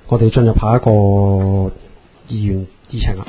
我哋進入下一個議員議程啦。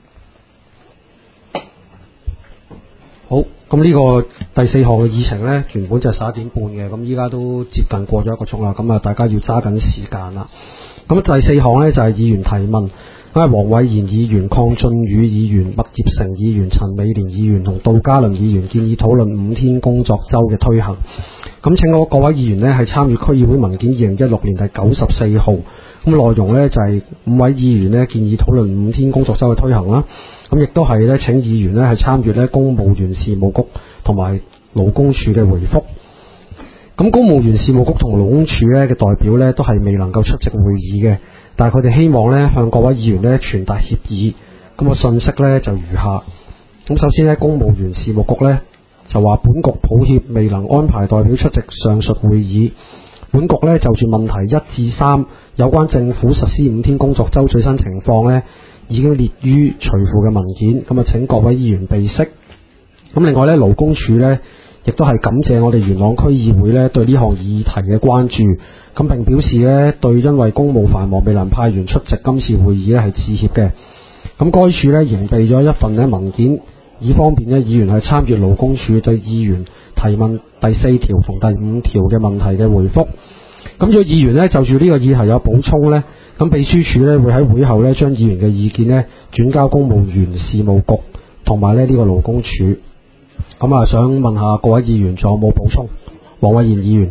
好，咁呢個第4項嘅議程呢，原本就係11點半嘅，咁依家都接近過咗1個鐘啦，咁啊大家要揸緊時間啦。咁第4項呢，就係議員提問，咁係黃偉賢議員、鄺俊宇議員、麥業成議員、陳美蓮議員同杜嘉倫議員建議討論5天工作周嘅推行。咁請各位議員呢係參與區議會文件2016年第94號，咁內容呢，就係5位議員呢建議討論5天工作周嘅推行啦。咁亦都係呢請議員呢係參與呢公務員事務局同埋勞工處嘅回覆。咁公務員事務局同勞工處呢嘅代表呢都係未能夠出席會議嘅，但係佢哋希望呢向各位議員呢傳達協議。咁個信息呢就如下。咁首先呢，公務員事務局呢就話本局抱歉未能安排代表出席上述會議。本局呢就住問題1至3有關政府實施5天工作周最新情況呢已經列於隨附嘅文件，咁啊請各位議員備悉。咁另外呢，勞工處呢亦都係感謝我哋元朗區議會呢對呢項議題嘅關注，咁並表示呢對因為公務繁忙未能派員出席今次會議呢係致歉嘅。咁該處呢仍備咗一份呢文件，以方便呢議員係參與勞工處對議員提問第4條同第5條嘅問題嘅回覆。咁如果議員呢就住呢個議題有補充呢，咁秘書處呢會喺會後呢將議員嘅意見呢轉交公務員事務局同埋呢個勞工處。咁啊，想問下各位議員仲有冇補充？黃偉賢議員。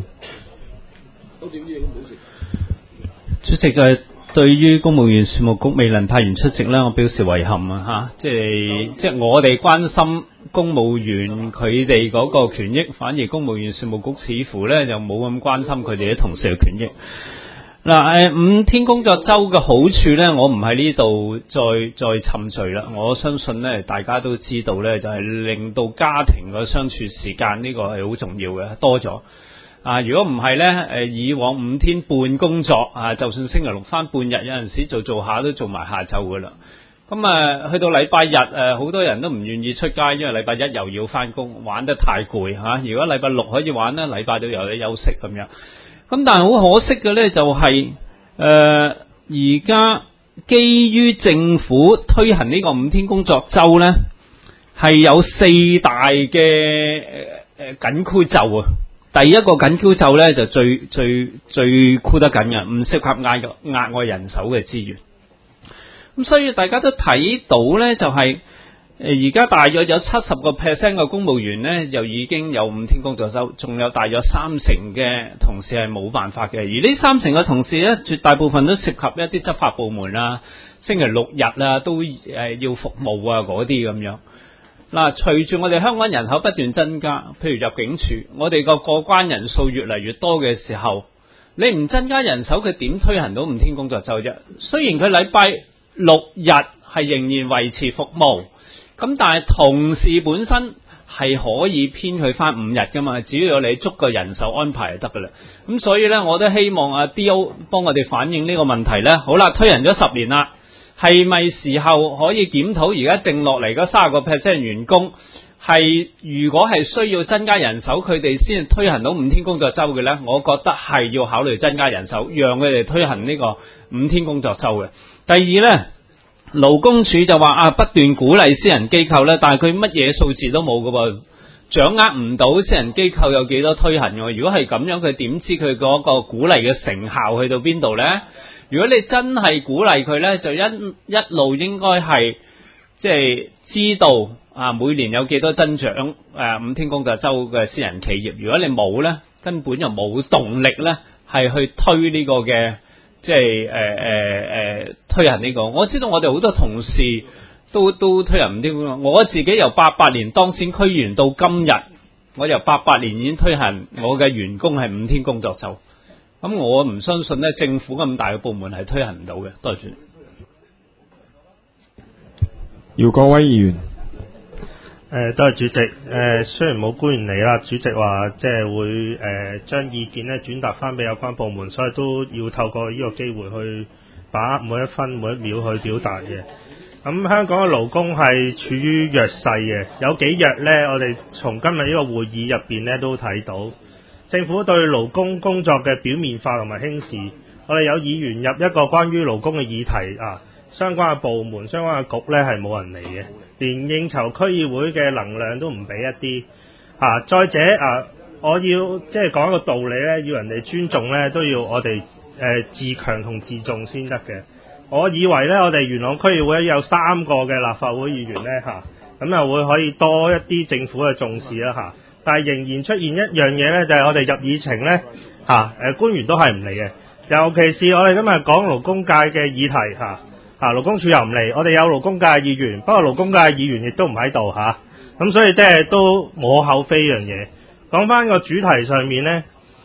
主席嘅對於公務員事務局未能派員出席呢，我表示遺憾啊！即係我哋關心公務員佢哋嗰個權益，反而公務員事務局似乎呢就冇咁關心佢哋啲同事嘅權益。嗱，5天工作周嘅好處呢，我唔喺呢度再沉醉啦。我相信呢，大家都知道呢，就係令到家庭嘅相處時間呢個係好重要嘅，多咗。如果唔係呢，以往5天半工作就算星期六返半日，有陣時做下都做埋下晝噶啦。咁去到禮拜日好多人都唔願意出街，因為禮拜一又要返工，玩得太攰嚇。如果禮拜六可以玩呢，禮拜都有得休息咁樣。咁但係好可惜嘅呢，就係而家基於政府推行呢個5天工作周呢，係有4大嘅緊箍咒啊。第一個緊箍咒呢，就最箍得緊嘅，唔適合額外人手嘅資源。咁所以大家都睇到呢，就係而家大約有70% 嘅公務員呢，又已經有5天工作周，仲有大約30%嘅同事係冇辦法嘅。而呢30%嘅同事呢，絕大部分都涉及一啲執法部門啊，星期六日啊都要服務啊嗰啲咁樣。嗱，隨住我哋香港人口不斷增加，譬如入境處，我哋個過關人數越嚟越多嘅時候，你唔增加人手，佢點推行到5天工作周啫？雖然佢禮拜六日係仍然維持服務，咁但係同事本身係可以編去返5日噶嘛，只要你足夠人手安排就得噶啦。咁所以呢，我都希望DO 幫我哋反映呢個問題呢。好啦，推行咗10年啦。係咪時候可以檢討而家剩落嚟嗰30% 員工係如果係需要增加人手，佢哋先推行到5天工作周嘅呢？我覺得係要考慮增加人手，讓佢哋推行呢個5天工作周嘅。第二呢，勞工處就話不斷鼓勵私人機構呢，但係佢乜嘢數字都冇㗎噃，掌握唔到私人機構有幾多推行嘅。如果係咁樣，佢點知佢嗰個鼓勵嘅成效去到邊度呢？如果你真係鼓勵佢呢，就一路應該係即係知道每年有幾多增長5天工作周嘅私人企業。如果你冇呢，根本就冇動力呢係去推呢個嘅即係推行呢個。我知道我哋好多同事都推行5天工作。我自己由88年當選區議員到今日，我由88年已經推行我嘅員工係5天工作周。咁我唔相信呢政府咁大嘅部門係推行唔到嘅。多謝主席。 姚國威議員。 多謝主席。雖然冇官員嚟啦，主席話即係會將意見咧轉達翻俾有關部門，所以都要透過呢個機會去把握每一分每一秒去表達嘅。咁香港嘅勞工係處於弱勢嘅，有幾弱呢？我哋從今日呢個會議入邊咧都睇到。政府對勞工工作嘅表面化同埋輕視， 我哋有議員入一個關於勞工嘅議題啊，相關嘅部門、相關嘅局呢係冇人嚟嘅，連應酬區議會嘅能量都唔俾一啲啊。再者啊，我要即係講一個道理呢，要人哋尊重呢，都要我哋自強同自重先得嘅。我以為呢，我哋元朗區議會有3個嘅立法會議員呢，咁又會可以多一啲政府嘅重視啦嚇，但係仍然出現一樣嘢呢，就係我哋入議程呢，官員都係唔嚟嘅，尤其是我哋今日講勞工界嘅議題勞工處又唔嚟，我哋有勞工界議員，不過勞工界議員亦都唔喺度咁所以即係都無可厚非呢樣嘢。講翻個主題上面呢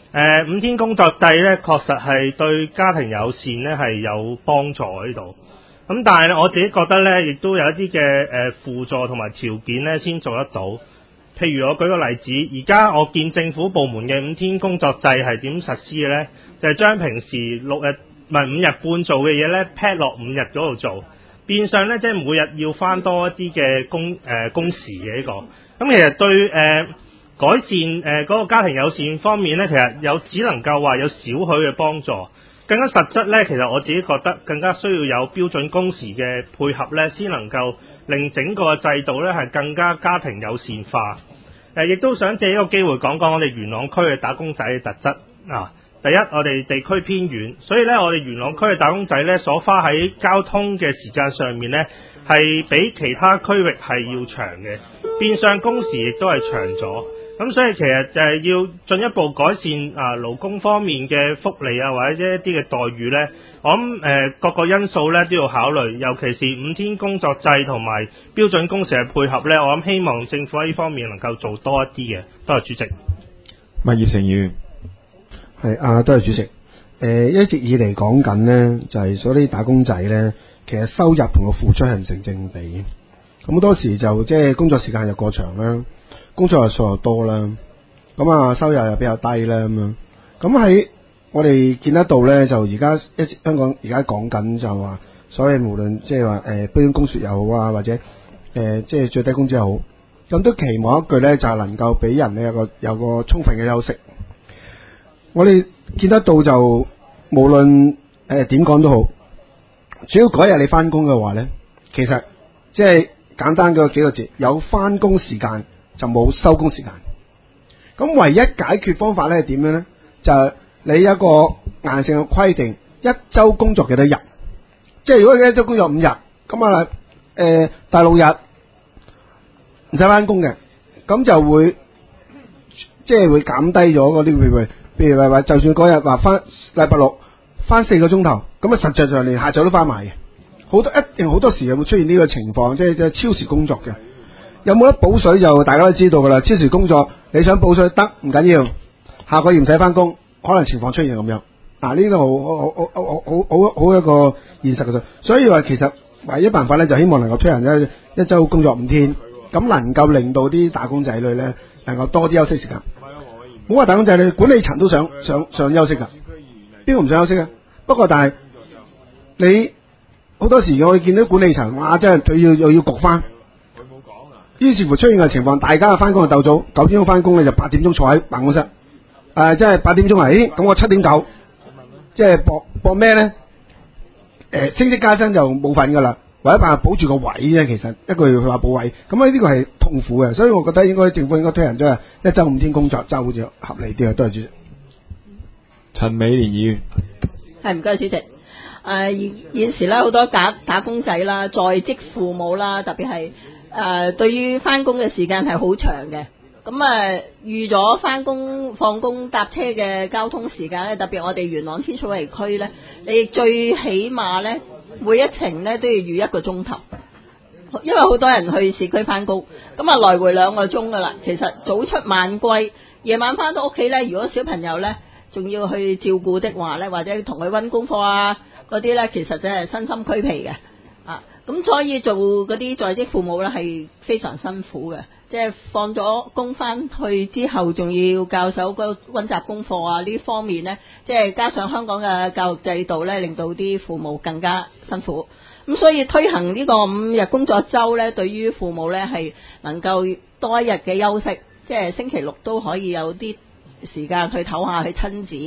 ，5天工作制呢確實係對家庭友善呢係有幫助喺度。咁但係我自己覺得呢，亦都有一啲嘅輔助同埋條件呢先做得到。譬如我舉個例子，而家我見政府部門嘅5天工作制係點實施嘅呢？就係將平時5日半做嘅嘢呢 pad 落5日嗰度做，變相呢，即係每日要翻多一啲嘅工時嘅呢個。咁其實對改善嗰個家庭友善方面呢，其實只能夠話有少許嘅幫助。更加實質呢，其實我自己覺得更加需要有標準工時嘅配合呢，先能夠令整個制度呢係更加家庭友善化。亦都想借呢個機會講講我哋元朗區嘅打工仔嘅特質第一，我哋地區偏遠，所以呢，我哋元朗區嘅打工仔呢所花喺交通嘅時間上面呢，係比其他區域係要長嘅，變相工時亦都係長咗。咁所以其實就係要進一步改善勞工方面嘅福利或者一啲嘅待遇呢。我諗各個因素呢都要考慮，尤其是5天工作制同埋標準工時嘅配合呢，我諗希望政府喺呢方面能夠做多一啲嘅。多謝主席。 麥業成議員。 係多謝主席。一直以嚟講緊呢，就係所啲打工仔呢，其實收入同個付出係唔成正比。咁好多時就即係工作時間又過長啦，工作日數又多啦，咁收入又比較低啦咁樣。咁喺我哋見得到呢，就而家香港而家講緊就話，所謂無論即係話標準工時又好或者即係最低工資又好，咁都期望一句呢，就係能夠俾人呢有個充分嘅休息。我哋見得到就無論點講都好，只要嗰日你翻工嘅話呢，其實即係簡單嘅幾個字，有翻工時間就冇收工時間。咁唯一解決方法呢係點樣呢？就係你一個硬性嘅規定，一周工作幾多日？即係如果你一周工作5日，咁第6日唔使翻工嘅，咁就會即係會減低咗嗰啲譬如話就算嗰日話翻禮拜6翻4個鐘頭，咁實際上連下晝都翻埋嘅。一定好多時會出現呢個情況，即係超時工作嘅。有冇得補水就大家都知道噶啦。超時工作你想補水得唔緊要，下個月唔使翻工，可能情況出現咁樣。呢個好一個現實嘅事。所以話其實唯一辦法咧，就希望能夠推行一周工作5天，咁能夠令到啲打工仔女咧能夠多啲休息時間。冇話打工仔女，管理層都想休息噶，邊個唔想休息啊？不過但係你好多時我哋見到管理層真係佢又要焗翻，於是乎出現嘅情況，大家翻工就鬥早，9點鐘翻工咧就8點鐘坐喺辦公室，即係8點鐘嚟，咁我7點9，即係搏咩咧？升職加薪就冇份噶啦，唯一辦法保住個位啫。其實一個月佢話保位，咁呢個係痛苦嘅，所以我覺得政府應該推行咗一周5天工作周，好似合理啲啊。多謝主席。 陳美蓮議員。 係，唔該主席。現時咧好多打工仔啦，在職父母啦，特別係對於翻工嘅時間係好長嘅。咁預咗翻工放工搭車嘅交通時間咧，特別我哋元朗天水圍區咧，你最起碼咧每一程咧都要預1個鐘頭，因為好多人去市區翻工，咁來回2個鐘噶啦。其實早出晚歸，夜晚翻到屋企咧，如果小朋友咧仲要去照顧的話咧，或者同佢溫功課嗰啲咧，其實真係身心俱疲嘅。咁所以做嗰啲在職父母咧係非常辛苦嘅，即係放咗工翻去之後，仲要教手嗰溫習功課呢方面咧，即係加上香港嘅教育制度咧，令到啲父母更加辛苦。咁所以推行呢個5日工作周咧，對於父母咧係能夠多一日嘅休息，即係星期6都可以有啲時間去唞下去親子。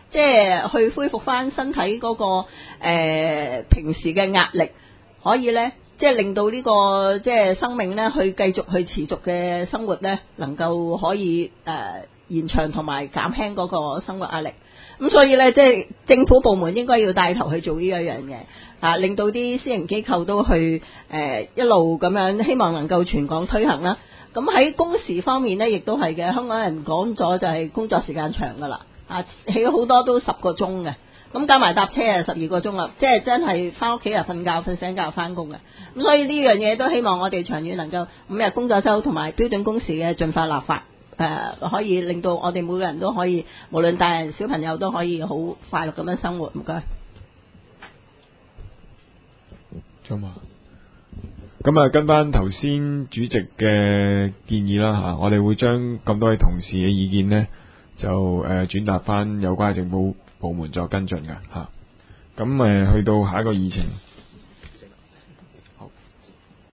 即係去恢復翻身體嗰、個、平時嘅壓力，可以咧即係令到呢、個即係生命咧去繼續去持續嘅生活咧，能夠可以延長同埋減輕嗰個生活壓力。咁所以咧，即係政府部門應該要帶頭去做呢一樣嘢，令到啲私營機構都去一路咁樣，希望能夠全港推行啦。咁喺工時方面咧，亦都係嘅。香港人講咗就係工作時間長噶啦，起好多都10個鐘嘅，咁加埋搭車啊12個鐘啦，即係真係翻屋企啊瞓覺，瞓醒覺翻工嘅。咁所以呢樣嘢都希望我哋長遠能夠5日工作週同埋標準工時嘅盡快立法。可以令到我哋每個人都可以，無論大人小朋友都可以好快樂咁樣生活。唔該。 咁啊，跟翻頭先主席嘅建議啦吓，我哋會將咁多位同事嘅意見呢，就轉達翻有關嘅政府部門作跟進㗎吓。咁去到下一個議程。